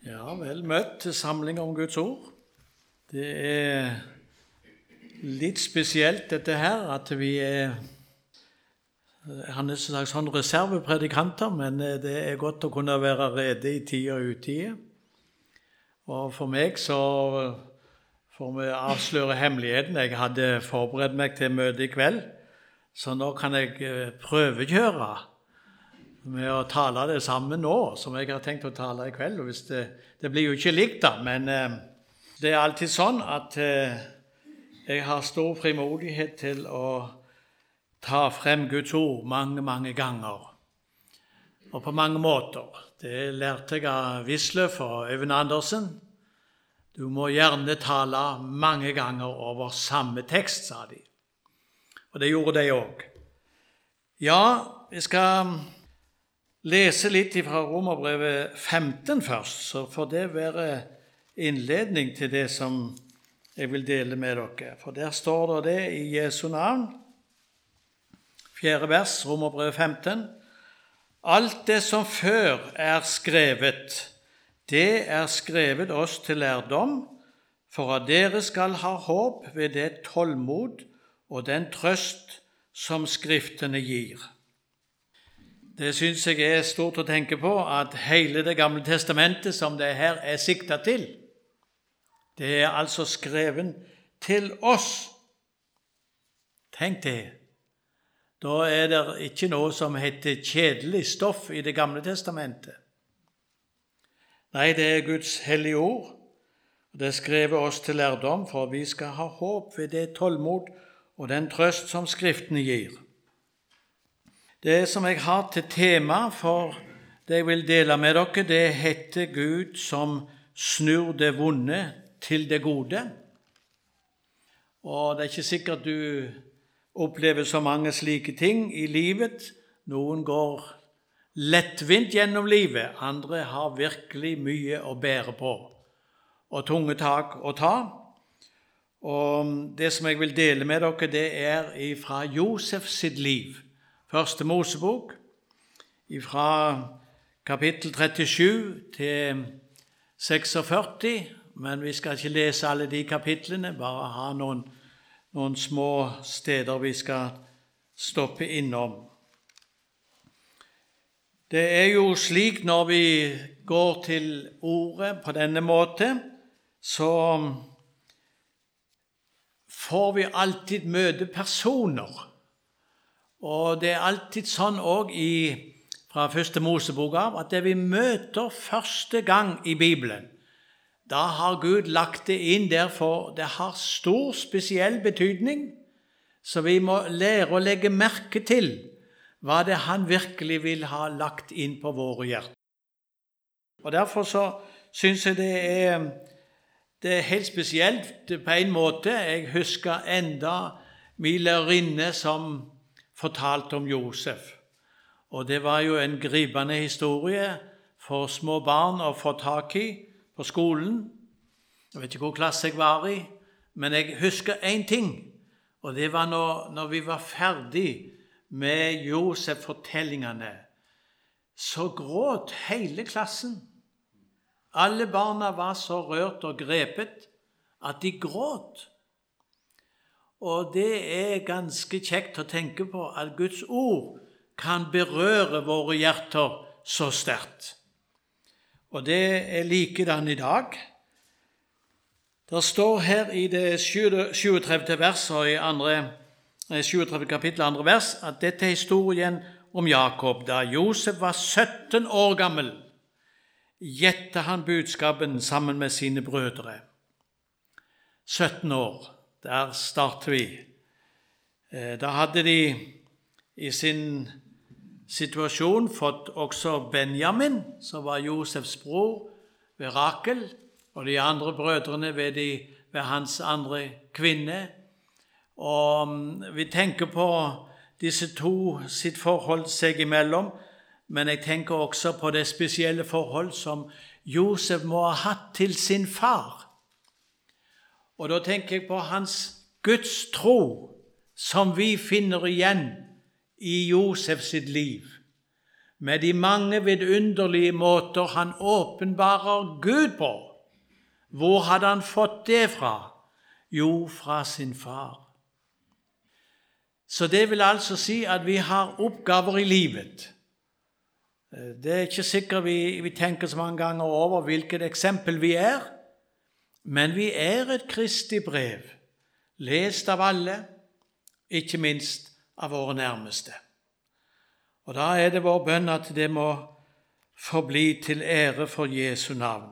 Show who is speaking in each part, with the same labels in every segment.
Speaker 1: Ja, vel møtt til samling om Guds ord. Det er litt spesielt dette her, at vi han er slags sånn reservepredikanter, men det er godt å kunne være rede i tid og utide. Og for meg så får vi avsløre hemmeligheten. Jeg hadde forberedt meg til møte i kveld, så nå kan jeg prøvekjøre med å tale det samme nå, som jeg har tenkt å tale i kveld. Og hvis det blir jo ikke likt da, men det er alltid sånn at jeg har stor frimodighet til å ta frem Guds ord mange, mange ganger. Og på mange måter. Det lærte jeg av Wisløff og Øyvind Andersen. Du må gjerne tale mange ganger over samme tekst, sa de. Og det gjorde de også. Ja, vi skal lese litt fra Romerbrevet 15 først, så får det være innledning til det som jeg vil dele med dere. For der står det i Jesu navn, 4. vers, Romerbrevet 15. Alt det som før er skrevet, det er skrevet oss til lærdom, for at dere skal ha håp ved det tålmod og den trøst som Skriftene gir. Det synes jeg er stort å tenke på, at hele det gamle testamentet som det her er siktet til, det er altså skrevet til oss. Tenk det. Da er det ikke noe som heter kjedelig stoff i det gamle testamentet. Nei, det er Guds hellige ord. Det er skrevet oss til lærdom, for vi skal ha håp ved det tålmod og den trøst som Skriftene gir. Det som jeg har til tema for det jeg vil dele med dere, det heter Gud som snur det vonde til det gode. Og det er ikke sikkert du opplever så mange slike ting i livet. Noen går lettvint gjennom livet, andre har virkelig mye å bære på, og tunge tak å ta. Og det som jeg vil dele med dere, det er fra Josef sitt liv. Første Mosebok, fra kapittel 37 til 46, men vi skal ikke lese alle de kapitlene, bare ha noen små steder vi skal stoppe innom. Det er jo slik når vi går til ordet på denne måte, så får vi alltid møte personer. Og det er alltid sånn også fra første Mosebok av, at det vi møter første gang i Bibelen, da har Gud lagt det inn der, for det har stor spesiell betydning, så vi må lære å legge merke til hva det han virkelig vil ha lagt inn på våre hjerter. Og derfor så synes jeg det er helt spesielt på en måte. Jeg husker enda min lærerinne som fortalt om Josef. Og det var jo en gripende historie for små barn å få tak i på skolen. Jeg vet ikke hvor klasse jeg var i, men jeg husker en ting, og det var når vi var ferdig med Josef-fortellingene, så gråt hele klassen. Alle barna var så rørt og grepet at de gråt. Og det er ganske kjekt å tenke på at Guds ord kan berøre våre hjerter så sterkt. Og det er likedan i dag. Det står her i det 37. vers og i 37. kapittel 2. vers at dette er historien om Jakob. Da Josef var 17 år gammel, gjette han budskapen sammen med sine brødre. 17 år. Der starter vi. Da hadde de i sin situasjon fått også Benjamin, som var Josefs bror, ved Rakel, og de andre brødrene ved hans andre kvinne. Og vi tenker på disse to sitt forhold seg imellom, men jeg tenker også på det spesielle forhold som Josef må ha hatt til sin far. Og da tenker jeg på hans Guds tro, som vi finner igjen i Josef sitt liv. med de mange vidunderlige måter han åpenbarer Gud på. Hvor hadde han fått det fra? Jo, fra sin far. Så det vil altså si at vi har oppgaver i livet. Det er ikke sikkert vi tenker så mange ganger over hvilket eksempel vi er, men vi er et Kristi brev, lest av alle, ikke minst av våre nærmeste. Og da er det vår bønn at det må forbli til ære for Jesu navn.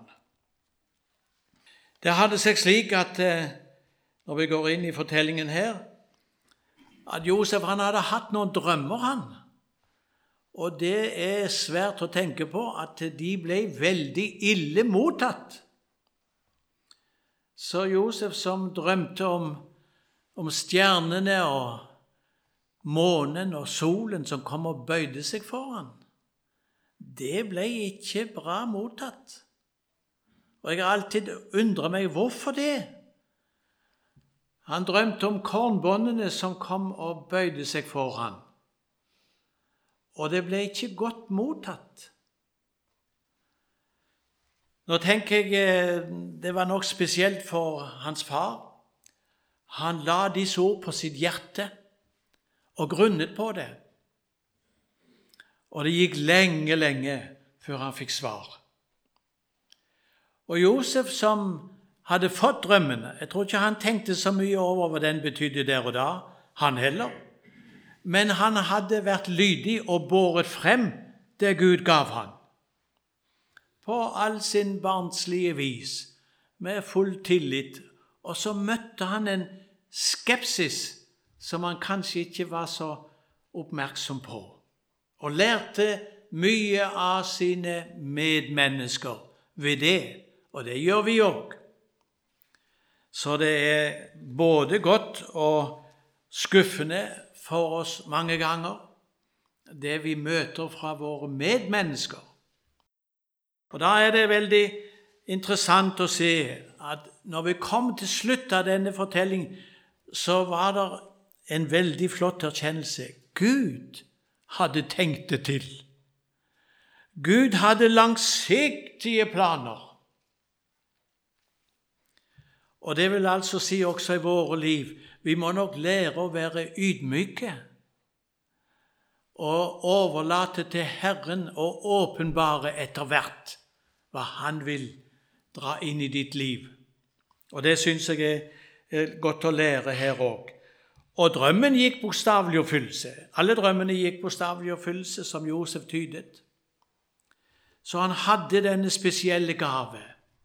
Speaker 1: Det hadde seg slik at, når vi går inn i fortellingen her, at Josef han hadde hatt noen drømmer han. Og det er svært å tenke på at de ble veldig ille mottatt. Så Josef som drømte om stjernene og månen og solen som kom og bøyde seg for han, det ble ikke bra mottatt. Og jeg har alltid undret meg hvorfor det. Han drømte om kornbåndene som kom og bøyde seg for han. Og det ble ikke godt mottatt. Nå tenker jeg det var nok spesielt for hans far. Han la disse ord på sitt hjerte og grunnet på det. Og det gikk lenge før han fikk svar. Og Josef som hadde fått drømmene, jeg tror ikke han tenkte så mye over hva den betydde der og da, han heller. Men han hadde vært lydig og båret frem det Gud gav han. På all sin barnslige vis, med full tillit, og så møtte han en skepsis som han kanskje ikke var så oppmerksom på, og lærte mye av sine medmennesker ved det, og det gjør vi også. Så det er både godt og skuffende for oss mange ganger, det vi møter fra våre medmennesker. Og da er det veldig interessant å se at når vi kom til slutt av denne fortellingen, så var det en veldig flott erkjennelse. Gud hadde tenkt det til. Gud hadde langsiktige planer. Og det vil altså si også i våre liv, vi må nok lære å være ydmyke og overlate til Herren å åpenbare etter hvert hva han vil dra inn i ditt liv. Og det synes jeg er godt å lære her også. Og drømmen gikk bokstavelig oppfyllelse. Alle drømmene gikk bokstavelig oppfyllelse som Josef tydet. Så han hadde denne spesielle gave.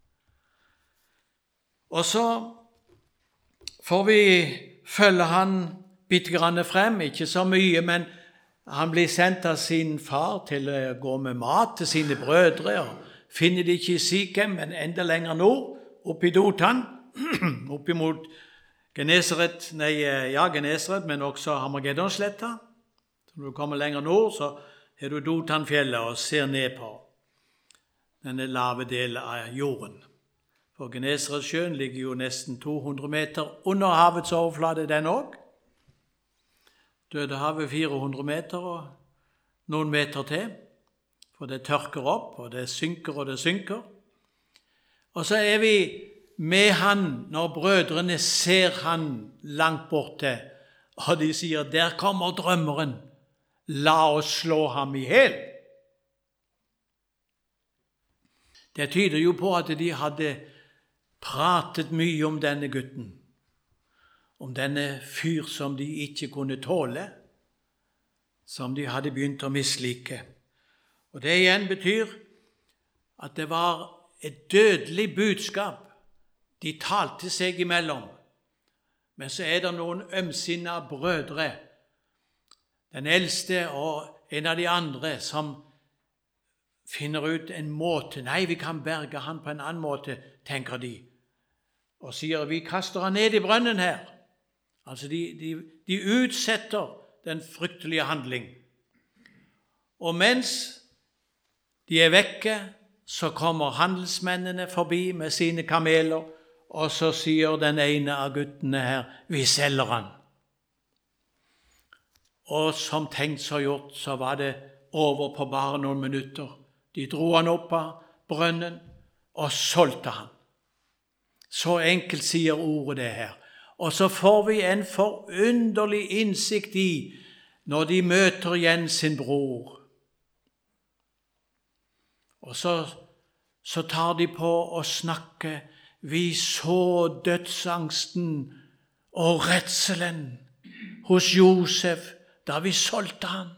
Speaker 1: Og så får vi følge han bitte grann frem, ikke så mye, men han blir sendt av sin far til å gå med mat til sine brødre, og finner de ikke i Sikem, men enda lenger nord, oppe i Dotan, oppe mot Genesaret, men også Hamagedonsletta. Når du kommer lenger nord, så er du Dotanfjellet og ser ned på denne lave delen av jorden. For Genesaretsjøen ligger jo nesten 200 meter under havets overflate, den også. Dødehavet 400 meter og noen meter til, for det tørker opp, og det synker og det synker. Og så er vi med han når brødrene ser han langt borte, og de sier, der kommer drømmeren, la oss slå ham i hjel. Det tyder jo på at de hadde pratet mye om denne gutten, om denne fyr som de ikke kunne tåle, som de hadde begynt å mislike. Og det igjen betyr at det var et dødelig budskap. De talte seg imellom. Men så er det noen ømsinna brødre, den eldste og en av de andre, som finner ut en måte. Nei, vi kan berge han på en annen måte, tenker de. Og sier, vi kaster han ned i brønnen her. Altså, de utsetter den fryktelige handling. Og mens de er vekke, så kommer handelsmennene forbi med sine kameler, og så sier den ene av guttene her, vi selger han. Og som tenkt så gjort, så var det over på bare noen minutter. De dro han opp av brønnen og solgte han. Så enkelt sier ordet det her. Og så får vi en forunderlig innsikt i når de møter igjen sin bror. Og så tar de på å snakke. Vi så dødsangsten og redselen hos Josef da vi solgte han.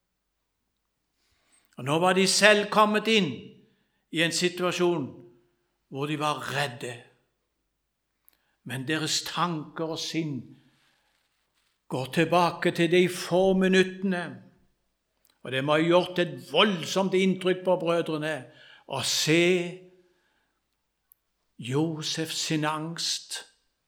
Speaker 1: Og nå var de selv kommet inn i en situasjon hvor de var redde. Men deres tanker og sinn går tilbake til de få minuttene. Og det må ha gjort et voldsomt inntrykk på brødrene å se Josef sin angst.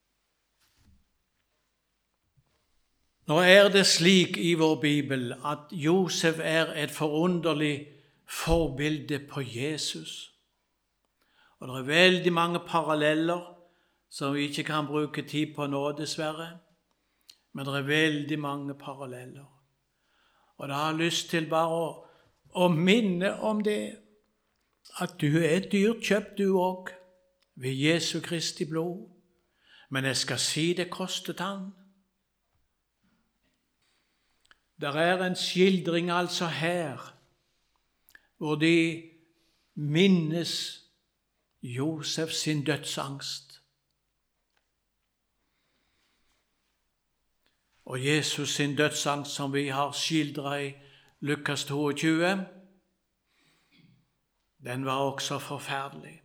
Speaker 1: Nå er det slik i vår Bibel at Josef er et forunderlig forbilde på Jesus. Og det er veldig mange paralleller som vi ikke kan bruke tid på nå, dessverre. Men det er veldig mange paralleller. Og jeg har lyst til bare å minne om det, at du er dyrt kjøpt du også, ved Jesu Kristi blod. Men jeg skal si det kostet han. Der er en skildring altså her, hvor de minnes Josef sin dødsangst. Og Jesus sin dødsangst, som vi har skildret i Lukas 22, den var også forferdelig.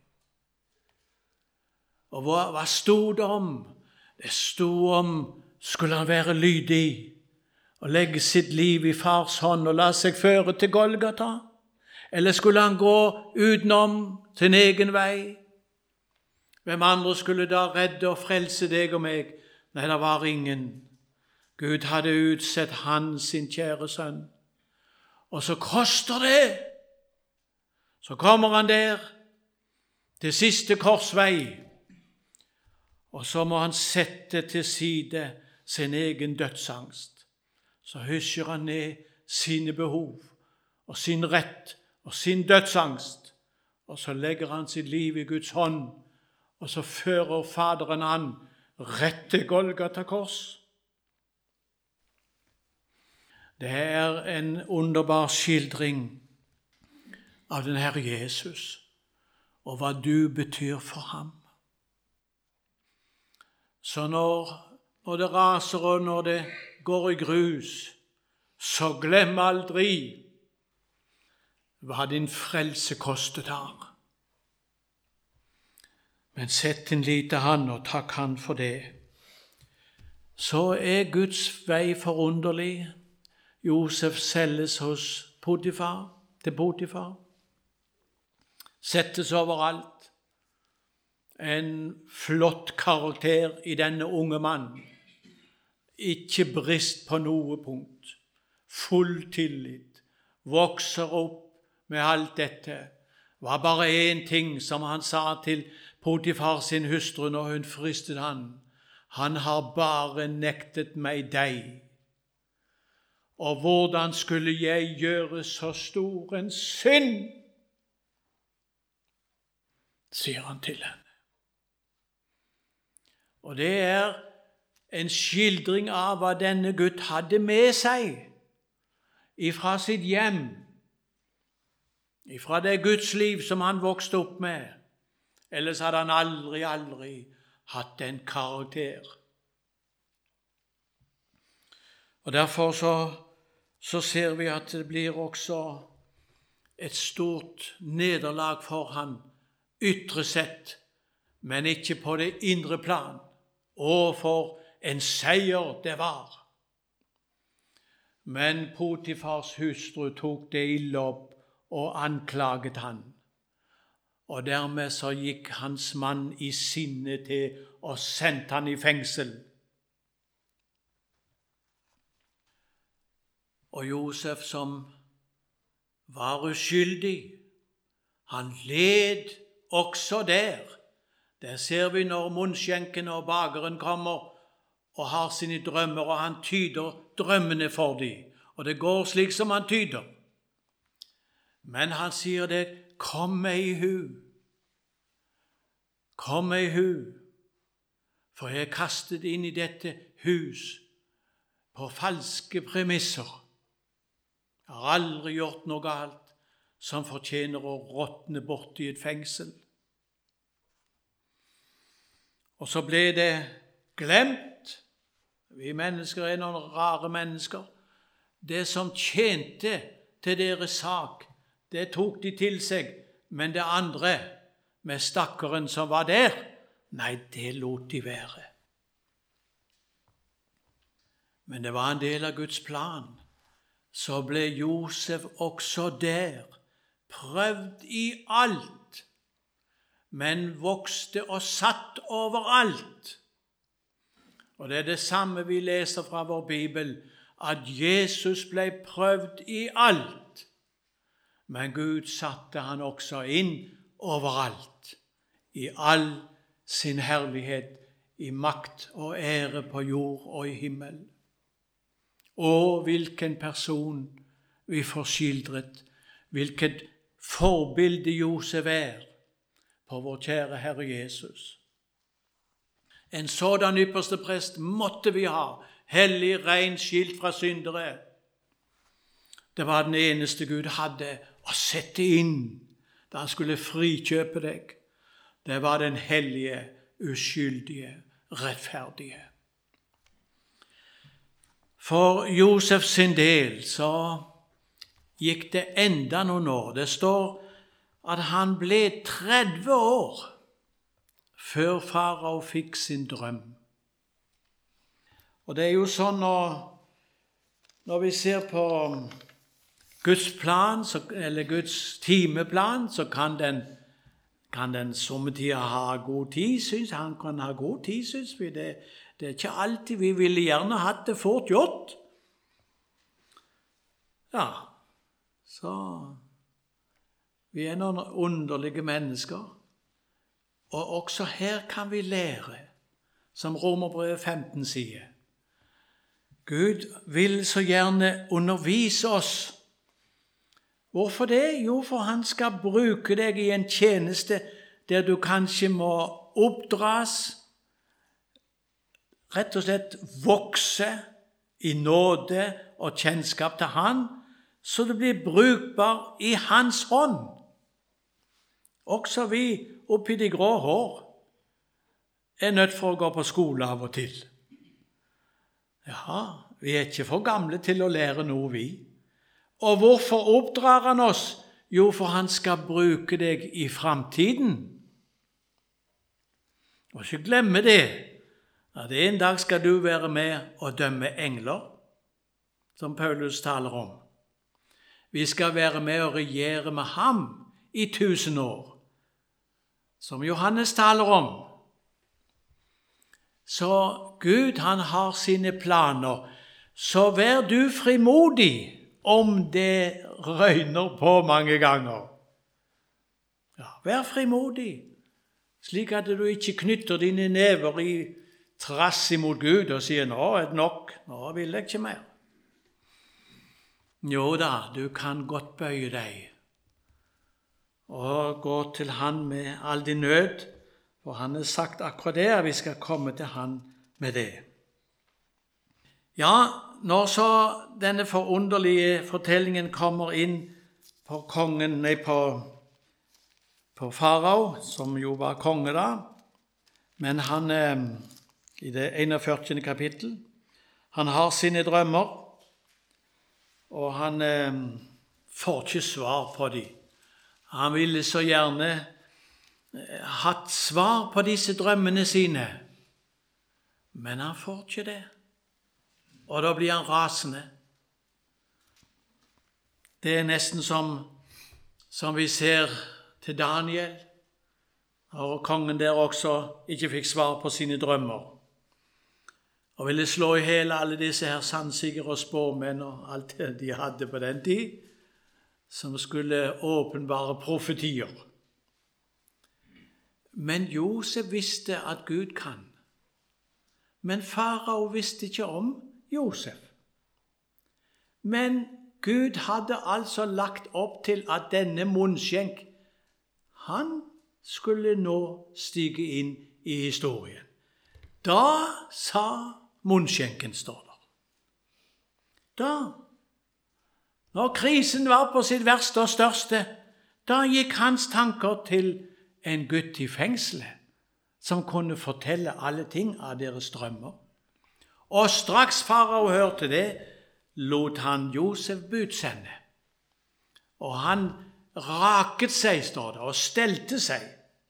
Speaker 1: Og hva stod det om? Det stod om, skulle han være lydig og legge sitt liv i fars hånd og la seg føre til Golgata? Eller skulle han gå utenom sin egen vei? Hvem andre skulle da redde og frelse deg og meg? Nei, det var ingen. Gud hadde utsett han, sin kjære sønn. Og så koster det. Så kommer han der til siste korsvei. Og så må han sette til side sin egen dødsangst. Så hysjer han ned sine behov og sin rett og sin dødsangst. Og så legger han sitt liv i Guds hånd. Og så fører Faderen han rett til Golgata kors. Det er en underbar skildring av den Herre Jesus, og hva du betyr for ham. Så når det raser og når det går i grus, så glem aldri hva din frelse kostet har. Men sett din lit til han, og takk han for det. Så er Guds vei forunderlig. Josef selges hos Potifar, til Potifar. Settes overalt. En flott karakter i denne unge mann. Ikke brist på noe punkt. Full tillit. Vokser opp med alt dette. Det var bare en ting som han sa til Potifar sin hustru når hun fristet han. Han har bare nektet meg deg. Og hvordan skulle jeg gjøre så stor en synd? Sier han til henne. Og det er en skildring av hva denne gutt hadde med seg ifra sitt hjem, ifra det Guds liv som han vokste opp med. Ellers hadde han aldri hatt en karakter. Og derfor så ser vi at det blir også et stort nederlag for han, ytre sett, men ikke på det indre plan. Og for en seier det var. Men Potifars hustru tok det ille opp og anklaget han. Og dermed så gikk hans mann i sinne til og sendte han i fengsel. Og Josef, som var uskyldig, han led også der. Der ser vi når munnskjenken og bakeren kommer og har sine drømmer, og han tyder drømmene for dem. Og det går slik som han tyder. Men han sier det, kom meg i hu. Kom meg i hu, for jeg er kastet inn i dette hus på falske premisser. Jeg har aldri gjort noe galt som fortjener å råtne bort i et fengsel. Og så ble det glemt. Vi mennesker er noen rare mennesker. Det som tjente til deres sak, det tok de til seg, men det andre, med stakkeren som var der, nei, det lot de være. Men det var en del av Guds plan. Så ble Josef også der, prøvd i alt, men vokste og satt overalt. Og det er det samme vi leser fra vår Bibel, at Jesus ble prøvd i alt, men Gud satte han også inn overalt, i all sin herlighet, i makt og ære på jord og i himmel. Og hvilken person vi får skildret, hvilket forbilde Josef er på vår kjære Herre Jesus. En sådan ypperste prest måtte vi ha, hellig, ren, skilt fra syndere. Det var den eneste Gud hadde å sette inn da han skulle frikjøpe deg. Det var den hellige, uskyldige, rettferdige. For Josef sin del så gikk det enda noen år. Det står at han ble 30 år før farao fikk sin drøm. Og det er jo sånn når vi ser på Guds plan, eller Guds timeplan, så kan den somme tider ha god tid, synes han kan ha god tid, synes vi. Det er ikke alltid vi ville gjerne hatt det fort gjort. Ja, så vi er noen underlige mennesker. Og også her kan vi lære, som Romerbrevet 15 sier. Gud vil så gjerne undervise oss. Hvorfor det? Jo, for han skal bruke deg i en tjeneste der du kanskje må oppdras, rett og slett vokse i nåde og kjennskap til han, så det blir brukbar i hans hånd. Også vi oppi de grå hår er nødt for å gå på skole av og til. Ja, vi er ikke for gamle til å lære noe vi. Og hvorfor oppdrar han oss? Jo, for han skal bruke deg i framtiden. Og ikke glemme det, at en dag skal du være med og dømme engler, som Paulus taler om. Vi skal være med og regjere med ham i 1000 år, som Johannes taler om. Så Gud, han har sine planer, så vær du frimodig om det røyner på mange ganger. Ja, vær frimodig, slik at du ikke knytter dine never i trass imot Gud og sier, nå er det nok, nå vil jeg ikke mer. Jo da, du kan godt bøye deg og gå til han med all din nød, for han har sagt akkurat det, at vi skal komme til han med det. Ja, når så denne forunderlige fortellingen kommer inn på kongen, på farao, som jo var konge da, men han, i det 41. kapittel, han har sine drømmer, og han får ikke svar på dem. Han ville så gjerne hatt svar på disse drømmene sine, men han får ikke det. Og da blir han rasende. Det er nesten som vi ser til Daniel, og kongen der også ikke fikk svar på sine drømmer, og ville slå i hele alle disse her sannsiger og spåmenn og alt det de hadde på den tid, som skulle åpenbare profetier. Men Josef visste at Gud kan. Men farao visste ikke om Josef. Men Gud hadde altså lagt opp til at denne munnskjenk, han skulle nå stige inn i historien. Da sa munnskjenken, står der. Da, når krisen var på sitt verste og største, da gikk hans tanker til en gutt i fengselet, som kunne fortelle alle ting av deres drømmer. Og straks farao hørte det, lot han Josef budsende. Og han raket seg, står det, og stelte seg,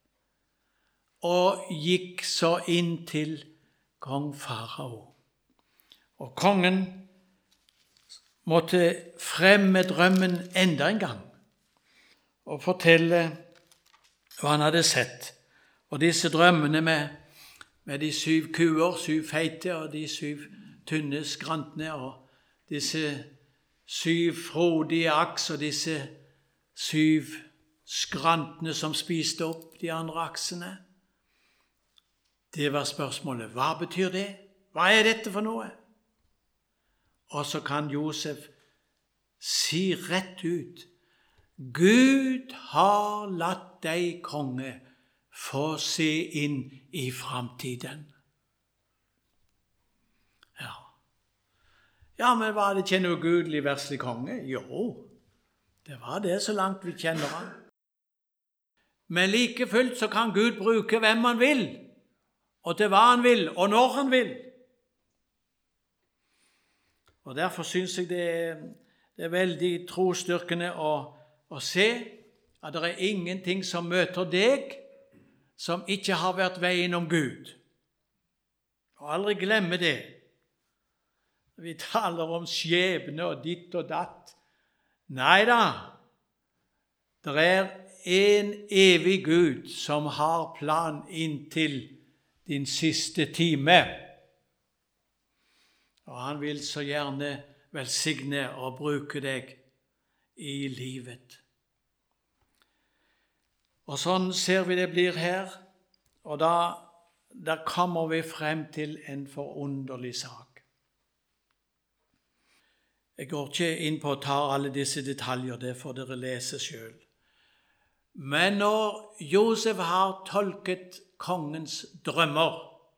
Speaker 1: og gikk så inn til kong farao. Og kongen måtte fremme drømmen enda en gang, og fortelle hva han hadde sett. Og disse drømmene med de 7 kuer, 7 feite, og de 7 tynne skrantene, og disse 7 frodige aks, og disse 7 skrantene som spiste opp de andre aksene. Det var spørsmålet. Hva betyr det? Hva er dette for noe? Og så kan Josef si rett ut, Gud har latt deg, konge, få se inn i framtiden. Ja, men var det ikke noe gudelig verslig konge? Jo, det var det så langt vi kjenner han. Men like fullt så kan Gud bruke hvem han vil, og til hva han vil, og når han vil. Og derfor synes jeg det er veldig trosstyrkende å se at det er ingenting som møter deg som ikke har vært veien om Gud. Og aldri glemme det. Vi taler om skjebne og ditt og datt. Neida, det er en evig Gud som har plan inntil din siste time. Og han vil så gjerne velsigne og bruke deg i livet. Og sånn ser vi det blir her, og da kommer vi frem til en forunderlig sak. Jeg går ikke inn på å ta alle disse detaljer, det får dere lese selv. Men når Josef har tolket kongens drømmer,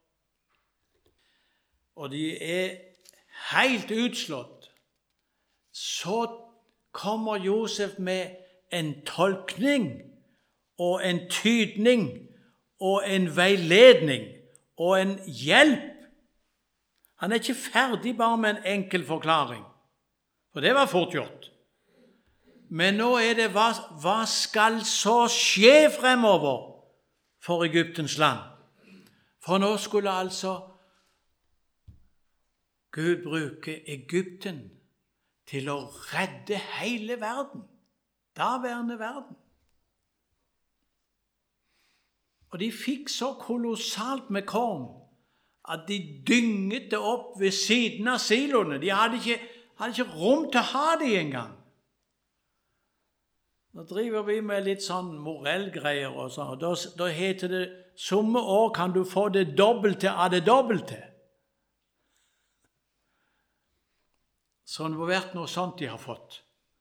Speaker 1: og de er helt utslått, så kommer Josef med en tolkning og en tydning og en veiledning og en hjelp. Han er ikke ferdig bare med en enkel forklaring, for det var fort gjort. Men nå er det hva skal så skje fremover for Egyptens land? For nå skulle altså Gud bruke Egypten til å redde hele verden, daværende verden. Og de fikk så kolossalt med korn at de dynget det opp ved siden av siloene. De hadde ikke rom til å ha det engang. Nå driver vi med litt sånn morellgreier og sånn, og da heter det, somme år kan du få det dobbelte av det dobbelte. Så det må vært noe sånt de har fått.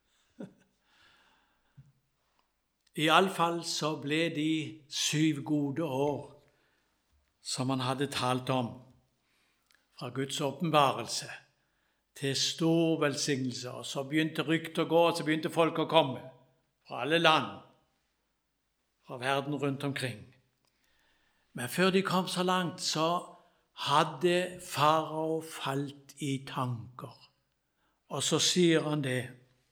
Speaker 1: I alle fall så ble de 7 gode år som han hadde talt om, fra Guds åpenbarelse til stor velsignelse. Og så begynte ryktet å gå, og så begynte folk å komme fra alle land, fra verden rundt omkring. Men før de kom så langt, så hadde farao falt i tanker. Og så sier han det.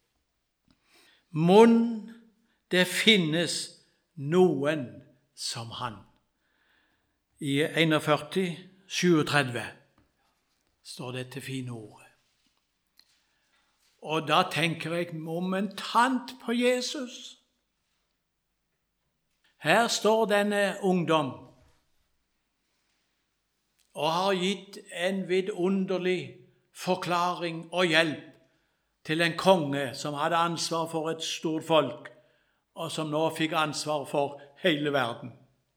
Speaker 1: Det finnes noen som han. I 41, 37 står dette fine ordet. Og da tenker jeg momentant på Jesus. Her står denne ungdom og har gitt en vidunderlig forklaring og hjelp til en konge som hadde ansvar for et stort folk, og som nå fikk ansvar for hele verden.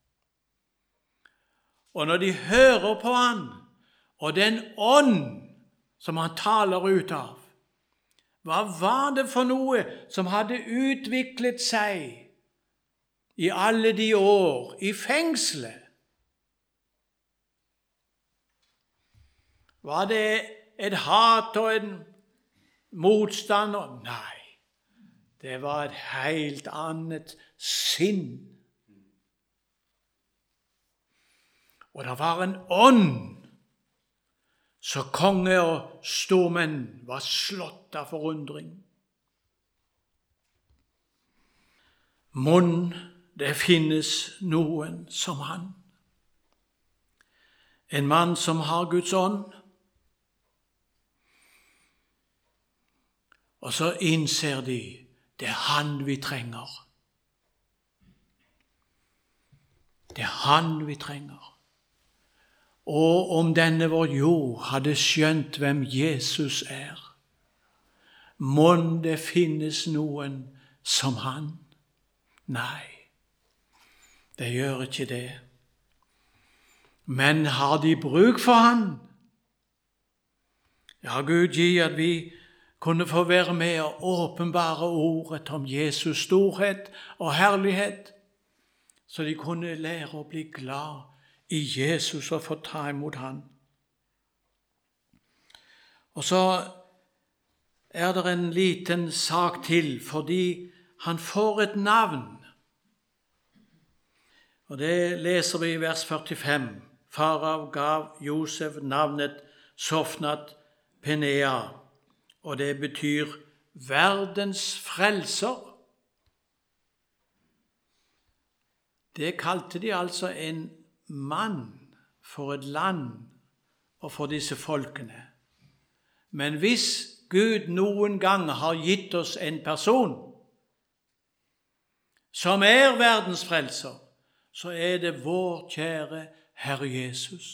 Speaker 1: Og når de hører på han, og den ånd som han taler ut av, Hva var det for noe som hadde utviklet seg i alle de år i fengselet? Var det et hat og en motstand? Nei, det var et helt annet sinn. Og det var en ånd, så konge og stormenn var slått av forundring. Mon det finnes noen som han. En mann som har Guds ånd. Og så innser de, det er han vi trenger. Det er han vi trenger. Og om denne vår jord hadde skjønt hvem Jesus er, mon det finnes noen som han? Nei, det gjør ikke det. Men har de bruk for han? Ja, Gud gi at vi kunne få være med og åpenbare ordet om Jesus storhet og herlighet, så de kunne lære å bli glad i Jesus og få ta imot han. Og så er det en liten sak til, fordi han får et navn. Og det leser vi i vers 45. Farao gav Josef navnet Sofnat Penea, og det betyr verdens frelser. Det kalte de altså en mann for et land og for disse folkene. Men hvis Gud noen gang har gitt oss en person som er verdens frelser, så er det vår kjære Herre Jesus.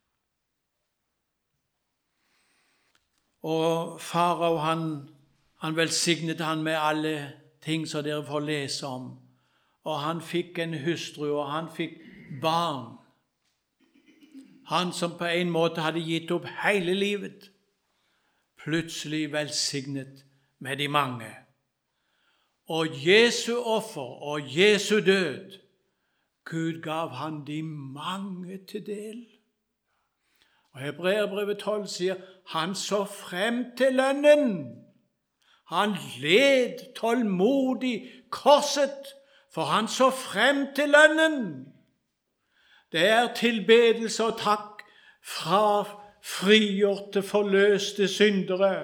Speaker 1: Og farao han velsignet han med alle ting som dere får lese om. Og han fikk en hustru, og han fikk barn. Han som på en måte hadde gitt opp hele livet, plutselig velsignet med de mange. Og Jesu offer og Jesu død, Gud gav han de mange til del. Og Hebreerbrevet 12 sier, han så frem til lønnen. Han led tålmodig korset, for han så frem til lønnen. Det er tilbedelse og takk fra frigjorte, forløste syndere,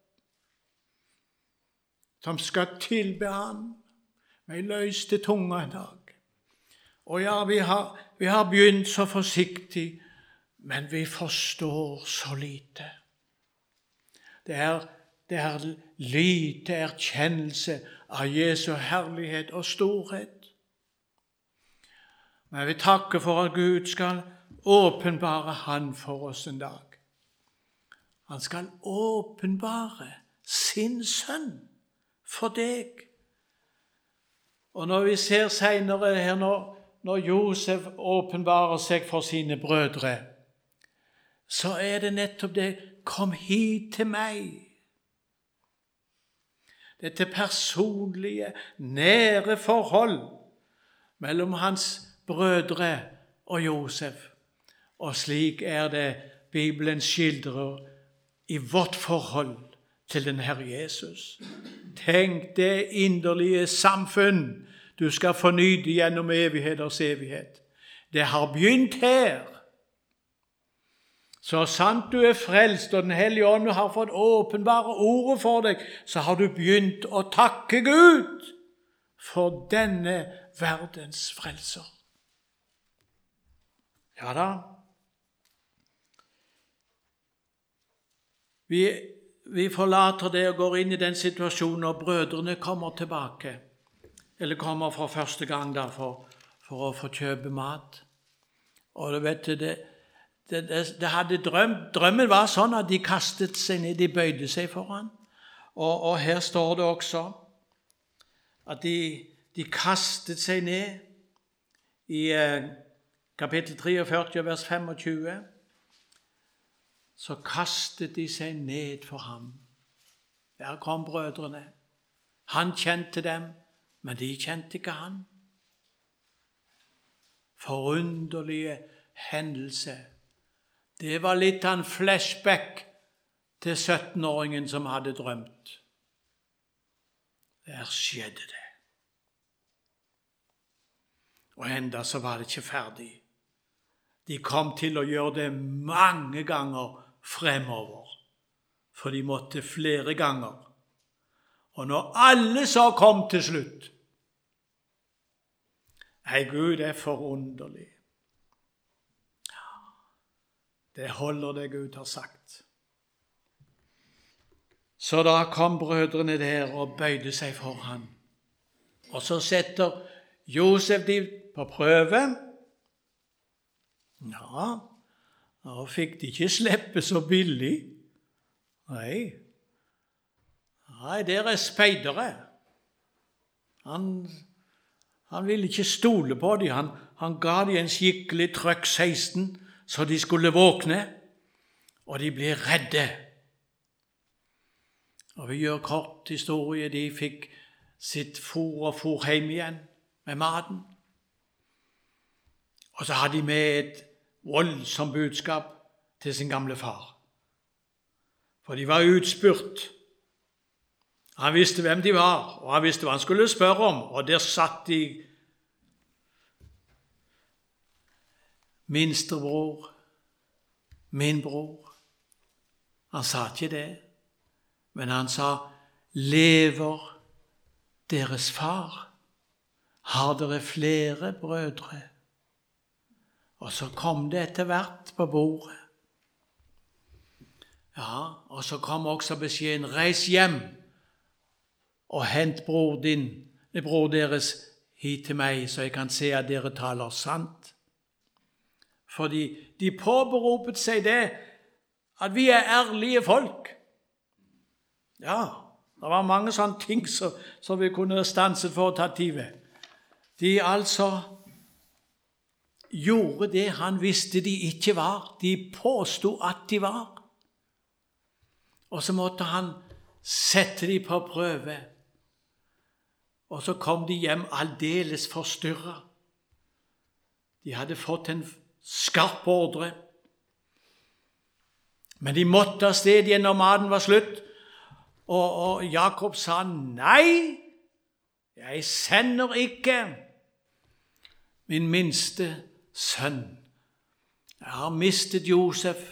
Speaker 1: som skal tilbe han med løste tunga en dag. Og ja, vi har begynt så forsiktig, men vi forstår så lite. Det er lite erkjennelse av Jesu herlighet og storhet. Men vi takker for at Gud skal åpenbare han for oss en dag. Han skal åpenbare sin sønn for deg. Og når vi ser senere her, når Josef åpenbarer seg for sine brødre, så er det nettopp det, kom hit til meg. Dette personlige, nære forhold mellom hans brødre og Josef. Og slik er det Bibelen skildrer i vårt forhold til den Herre Jesus. Tenk det inderlige samfunn du skal få nyte gjennom evigheters evighet. Det har begynt her. Så sant du er frelst, og Den hellige ånd har fått åpenbare ordet for deg, så har du begynt å takke Gud for denne verdens frelser. Ja da. Vi forlater det og går inn i den situasjonen når brødrene kommer tilbake, eller kommer for første gang da for å få kjøpe mat. Og du vet, det hadde drømmen var sånn at de kastet seg ned, de bøyde seg foran. Og her står det også at de kastet seg ned i kapittel 43, vers 25. Så kastet de seg ned for ham. Der kom brødrene. Han kjente dem, men de kjente ikke han. Forunderlige hendelse. Det var litt av en flashback til 17-åringen som hadde drømt. Der skjedde det. Og enda så var det ikke ferdig. De kom til å gjøre det mange ganger fremover, for de måtte flere ganger. Og når alle så kom til slutt, nei, Gud er forunderlig. Det holder det Gud har sagt. Så da kom brødrene der og bøyde seg for han. Og så setter Josef de på prøve. Ja, da fikk de ikke slippe så billig. Nei, dere er speidere. Han ville ikke stole på dem. Han ga dem en skikkelig trøkk 16, så de skulle våkne, og de ble redde. Og vi gjør kort historie. De fikk sitt fôr og for hjem igjen med maten. Og så hadde de med et voldsomt budskap til sin gamle far. For de var utspurt. Han visste hvem de var, og han visste hva han skulle spørre om. Og der satt de minstebror, min bror. Han sa ikke det, men han sa, lever deres far? Har dere flere brødre? Og så kom det etter hvert på bordet. Ja, og så kom også beskjeden, reis hjem og hent bror deres hit til meg, så jeg kan se at dere taler sant. Fordi de påberopet seg det, at vi er ærlige folk. Ja, det var mange sånne ting som vi kunne stanset for å ta tid ved. De altså gjorde det han visste de ikke var. De påstod at de var. Og så måtte han sette de på prøve. Og så kom de hjem aldeles forstyrret. De hadde fått en skarp ordre. Men de måtte av sted igjen når maten var slutt. Og Jakob sa, nei, jeg sender ikke min minste sønn. Jeg har mistet Josef.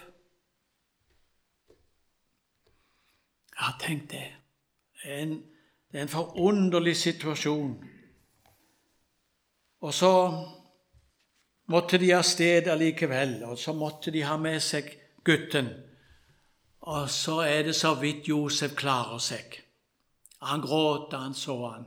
Speaker 1: Ja, tenk det. Det er en forunderlig situasjon. Og så måtte de av sted allikevel, og så måtte de ha med seg gutten. Og så er det så vidt Josef klarer seg. Han gråt da han så han.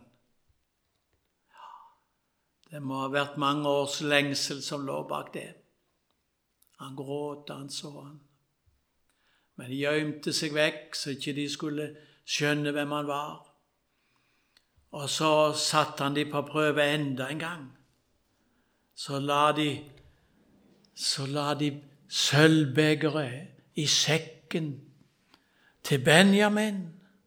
Speaker 1: Det må ha vært mange års lengsel som lå bak det. Han gråt da han så han. Men de gjemte seg vekk, så ikke de skulle skjønne hvem han var. Og så satt han de på prøve enda en gang. Så la de sølvbegeret i sekken til Benjamin.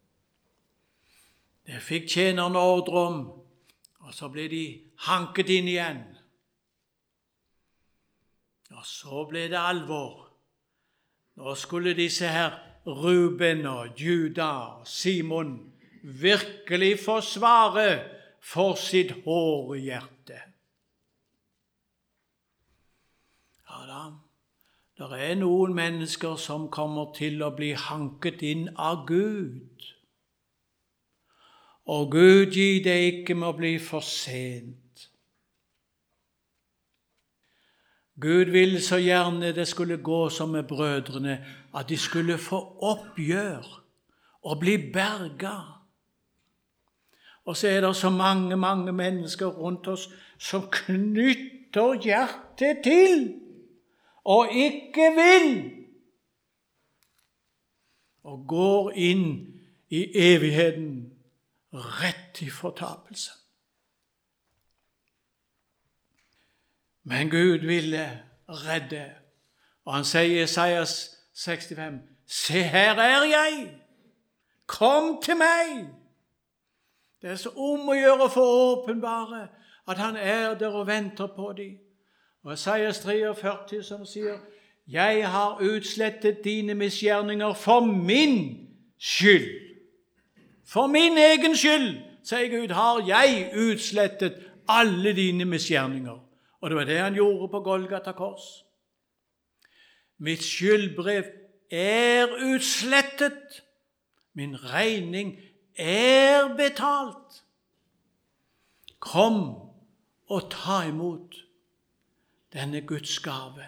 Speaker 1: Det fikk tjenerne ordre om, og så ble de hanket inn igjen. Og så ble det alvor. Nå skulle disse her Ruben og Juda og Simon virkelig forsvare for sitt hårde hjerte. Ja da, det er noen mennesker som kommer til å bli hanket inn av Gud. Og Gud gi det ikke med å bli for sent. Gud ville så gjerne det skulle gå som med brødrene, at de skulle få oppgjør og bli berget. Og så er det så mange mennesker rundt oss som knytter hjertet til og ikke vil, og går inn i evigheten rett i fortapelse. Men Gud ville redde, og han sier i Isaias 65, se, her er jeg, kom til meg. Det er så om å gjøre for å åpenbare at han er der og venter på dem. Og Esaias 43 som sier, jeg har utslettet dine misgjerninger for min skyld. For min egen skyld, sier Gud, har jeg utslettet alle dine misgjerninger. Og det var det han gjorde på Golgata kors. Mitt skyldbrev er utslettet. Min regning er betalt. Kom og ta imot denne Guds gave.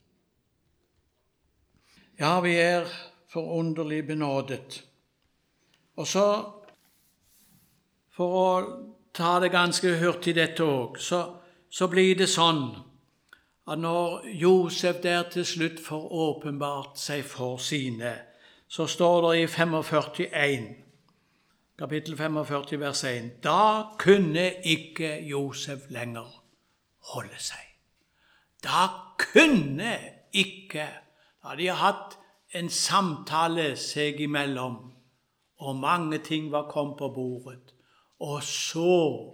Speaker 1: Ja, vi er forunderlig benådet. Og så, for å ta det ganske hurtig dette også, så blir det sånn at når Josef der til slutt får åpenbart seg for sine, så står det i 45:1, kapittel 45, vers 1, da kunne ikke Josef lenger holde seg. Da kunne ikke, da de har hatt en samtale seg imellom, og mange ting var kommet på bordet, og så,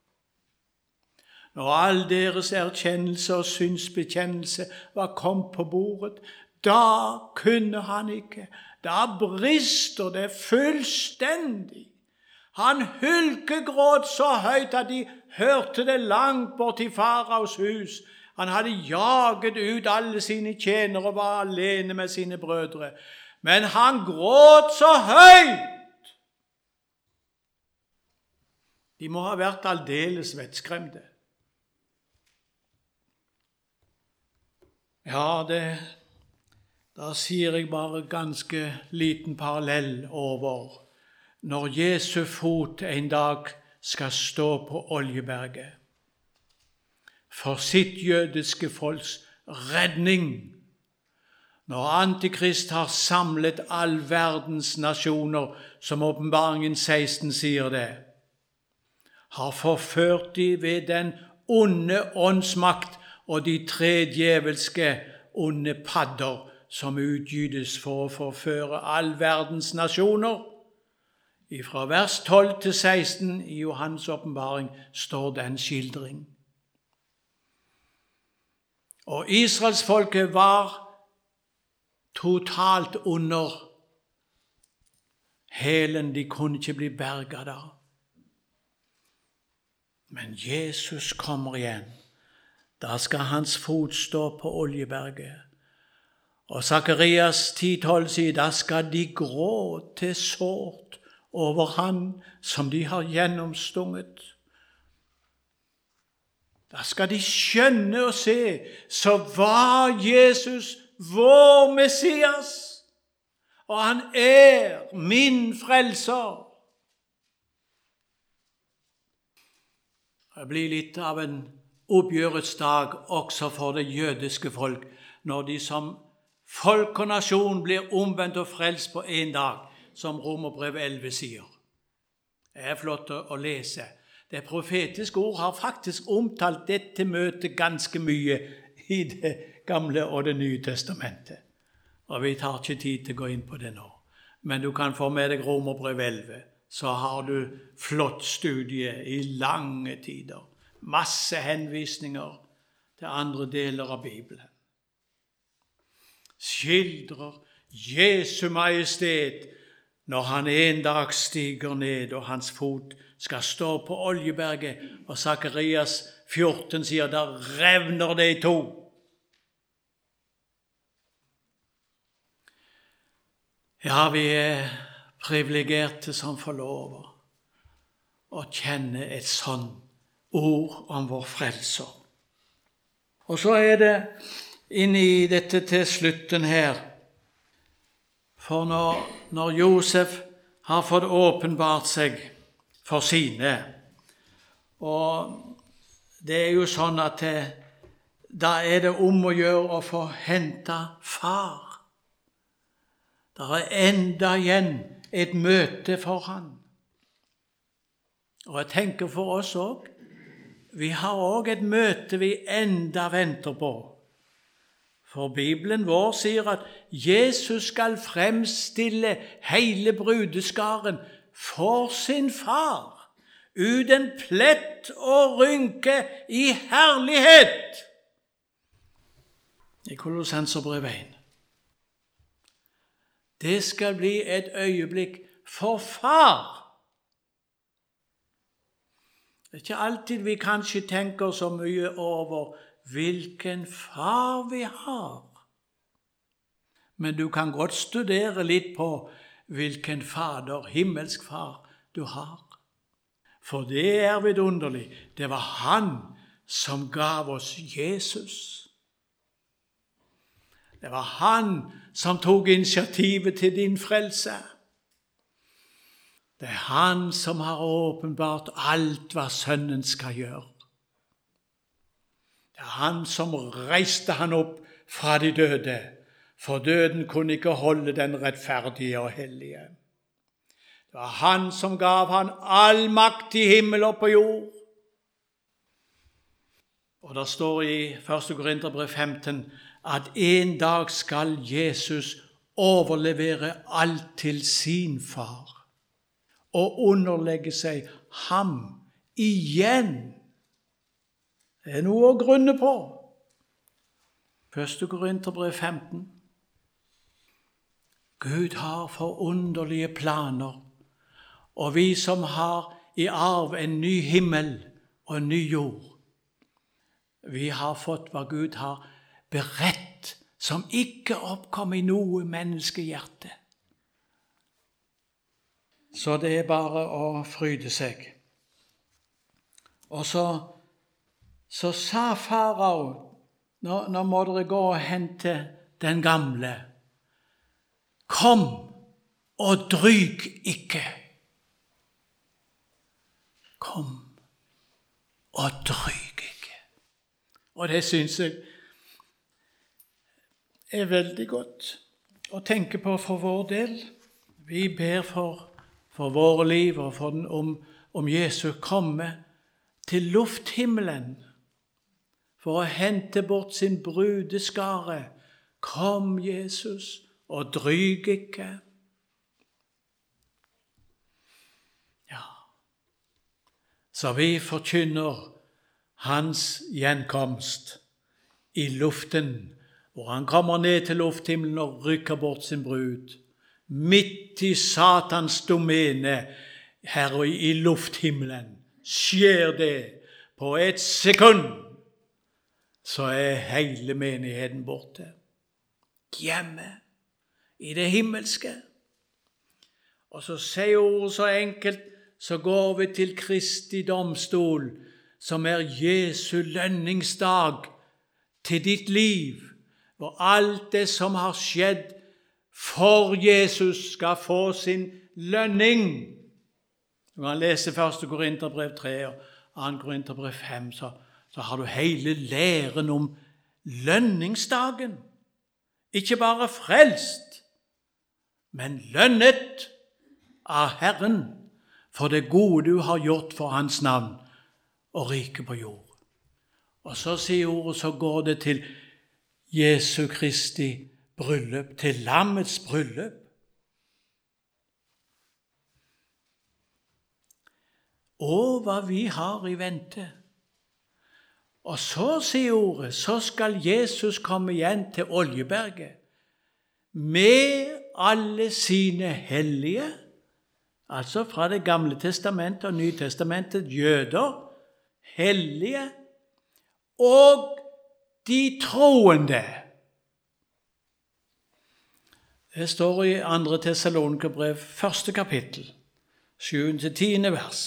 Speaker 1: når all deres erkjennelse og synsbekjennelse var kommet på bordet, da kunne han ikke. Da brister det fullstendig. Han hulkegråt så høyt at de hørte det langt bort i faraos hus. Han hadde jaget ut alle sine tjenere og var alene med sine brødre. Men han gråt så høyt. De må ha vært aldeles vettskremte. Ja, da sier jeg bare ganske liten parallell over når Jesu fot en dag skal stå på Oljeberget for sitt jødiske folks redning. Når Antikrist har samlet all verdens nasjoner, som Åpenbaringen 16 sier det, har forført de ved den onde åndsmakt og de 3 djevelske onde padder som utgytes for å forføre all verdens nasjoner. Fra vers 12 til 16 i Johans åpenbaring står den skildring. Og Israelsfolket var totalt under hælen, de kunne ikke bli berget da. Men Jesus kommer igjen. Da skal hans fot stå på Oljeberget. Og Sakarias 10:12 sier, da skal de gråte sårt over han som de har gjennomstunget. Da skal de skjønne og se, så var Jesus vår Messias, og han er min frelser. Det blir litt av en oppgjørets dag også for det jødiske folk, når de som folk og nasjon blir omvendt og frelst på en dag, som Romerbrev 11 sier. Det er flott å lese. Det profetiske ord har faktisk omtalt dette møtet ganske mye i Det gamle og Det nye testamentet. Og vi tar ikke tid til å gå inn på det nå. Men du kan få med deg Romerbrev 11, så har du flott studie i lange tider. Masse henvisninger til andre deler av Bibelen. Skildrer Jesu majestet når han en dag stiger ned og hans fot skal stå på Oljeberget, og Sakarias 14 sier, da revner det i to. Ja, vi er privilegerte som får lov å kjenne et sånt ord om vår frelser. Og så er det inne i dette til slutten her, for når Josef har fått åpenbart seg for sine, og det er jo sånn at da er det om å gjøre å få hentet far. Det er enda igjen et møte for han. Og jeg tenker for oss også, vi har også et møte vi enda venter på. For Bibelen vår sier at Jesus skal fremstille hele brudeskaren for sin far, uten plett og rynke i herlighet. I Kolossenserbrevet 1. Det skal bli et øyeblikk for far. Det er ikke alltid vi kanskje tenker så mye over hvilken far vi har. Men du kan godt studere litt på hvilken fader, himmelsk far, du har. For det er vidunderlig. Det var han som gav oss Jesus. Det var han som tok initiativet til din frelse. Det er han som har åpenbart alt hva Sønnen skal gjøre. Det er han som reiste han opp fra de døde, for døden kunne ikke holde den rettferdige og hellige. Det var han som gav han all makt i himmel og på jord. Og det står i 1. Korinterbrev 15 at en dag skal Jesus overlevere alt til sin far og underlegge seg ham igjen. Det er noe å grunne på. 1. Korinterbrev 15. Gud har forunderlige planer, og vi som har i arv en ny himmel og en ny jord, vi har fått hva Gud har beredt, som ikke oppkom i noe menneskehjerte. Så det er bare å fryde seg. Og så sa farao, nå må dere gå og hente den gamle. Kom og dryg ikke. Kom og dryg ikke. Og det synes jeg er veldig godt å tenke på for vår del. Vi ber for våre liv og om Jesu komme til lufthimmelen for å hente bort sin brudeskare. Kom, Jesus, og dryg ikke. Ja, så vi forkynner hans gjenkomst i luften, hvor han kommer ned til lufthimmelen og rykker bort sin brud. Midt i Satans domene her i lufthimmelen skjer det på et sekund, så er hele menigheten borte. Hjemme i det himmelske. Og så sier ordet så enkelt, så går vi til Kristi domstol, som er Jesu lønningsdag til ditt liv, hvor alt det som har skjedd for Jesus skal få sin lønning. Når man leser 1. Korinterbrev 3 og 2. Korinterbrev 5, så har du hele læren om lønningsdagen. Ikke bare frelst, men lønnet av Herren for det gode du har gjort for hans navn og rike på jord. Og så sier ordet, så går det til Jesu Kristi bryllup, til lammets bryllup. Og hva vi har i vente. Og så sier ordet, så skal Jesus komme igjen til Oljeberget med alle sine hellige, altså fra det gamle testamentet og Nytestamentet, jøder, hellige og de troende. Det står i 2. Tessalonikerbrev, 1. kapittel, 7-10 vers.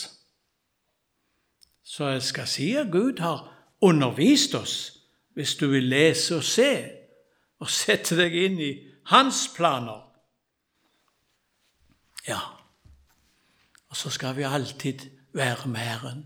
Speaker 1: Så jeg skal si at Gud har undervist oss, hvis du vil lese og se, og sette deg inn i hans planer. Ja, og så skal vi alltid være med Herren.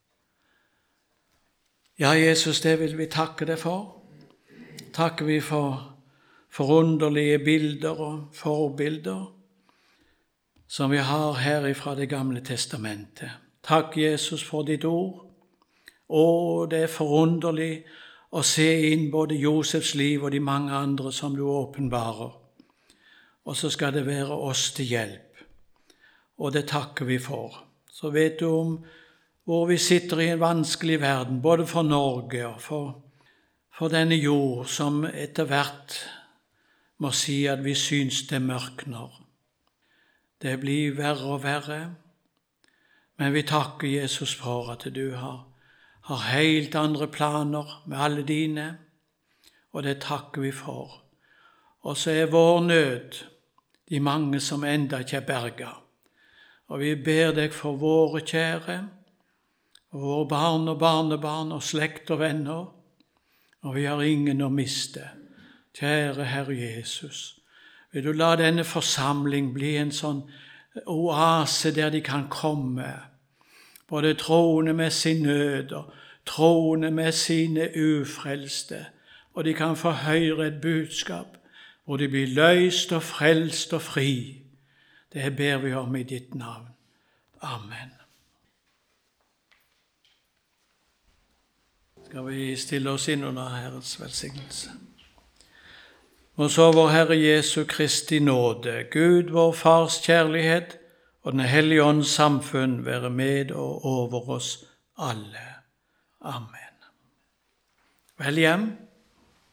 Speaker 1: Ja, Jesus, det vil vi takke deg for. Takker vi for forunderlige bilder og forbilder som vi har her fra det gamle testamentet. Takk, Jesus, for ditt ord. Og det er forunderlig og se inn både Josefs liv og de mange andre som du åpenbarer. Og så skal det være oss til hjelp, og det takker vi for. Så vet du om hvor vi sitter i en vanskelig verden, både for Norge og for denne jord, som etter hvert må si at vi syns det mørkner. Det blir verre og verre, men vi takker Jesus for at du har helt andre planer med alle dine, og det takker vi for. Og så er vår nød de mange som enda ikke er berget. Og vi ber deg for våre kjære, og våre barn og barnebarn og slekt og venner, og vi har ingen å miste. Kjære Herre Jesus, vil du la denne forsamling bli en sånn oase der de kan komme, både troende med sin nød og troende med sine ufrelste, og de kan få høre et budskap hvor de blir løst og frelst og fri. Det ber vi om i ditt navn. Amen. Skal vi stille oss inn under Herrens velsignelse. Og så vår Herre Jesu Kristi nåde, Gud vår Fars kjærlighet og Den hellige ånds samfunn være med og over oss alle. Amen. Vel hjem.